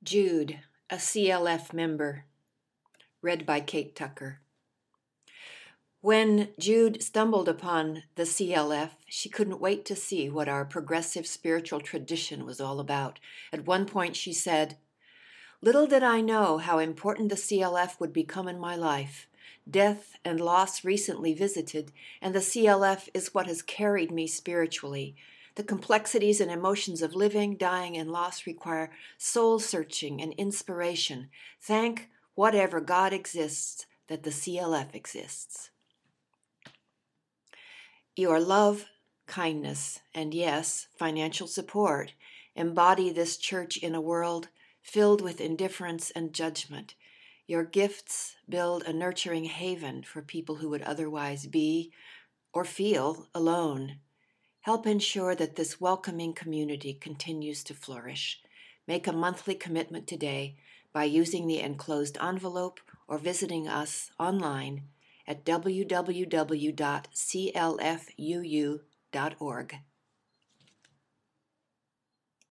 Jude, a CLF member, read by Kate Tucker. When Jude stumbled upon the CLF, she couldn't wait to see what our progressive spiritual tradition was all about. At one point she said, "Little did I know how important the CLF would become in my life. Death and loss recently visited, and the CLF is what has carried me spiritually. The complexities and emotions of living, dying, and loss require soul-searching and inspiration. Thank whatever God exists that the CLF exists." Your love, kindness, and yes, financial support embody this church in a world filled with indifference and judgment. Your gifts build a nurturing haven for people who would otherwise be or feel alone. Help ensure that this welcoming community continues to flourish. Make a monthly commitment today by using the enclosed envelope or visiting us online at www.clfuu.org.